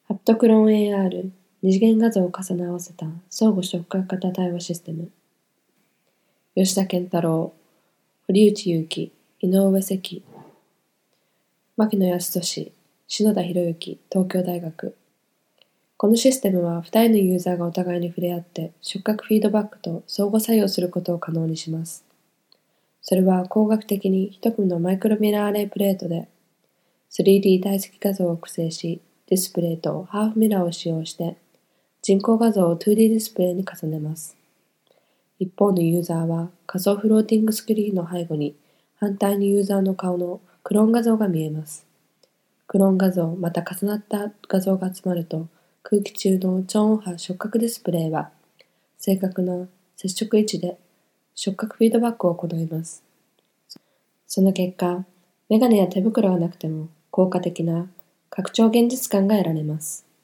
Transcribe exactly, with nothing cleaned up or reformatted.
ハプトクローン エーアール 二次元画像を重ね合わせた相互触覚型対話システム。吉田健太郎、堀内優輝、井上関、牧野康俊、篠田博之、東京大学。このシステムはふたりのユーザーがお互いに触れ合って触覚フィードバックと相互作用することを可能にします。それは工学的に一組のマイクロミラーアレイプレートで スリーディー 体積画像を複製し、ディスプレイとハーフミラーを使用して人工画像を ツーディー ディスプレイに重ねます。一方のユーザーは仮想フローティングスクリーンの背後に反対にユーザーの顔のクローン画像が見えます。クローン画像また重なった画像が集まると空気中の超音波触覚ディスプレイは正確な接触位置で触覚フィードバックを行います。その結果、メガネや手袋がなくても効果的な拡張現実感が得られます。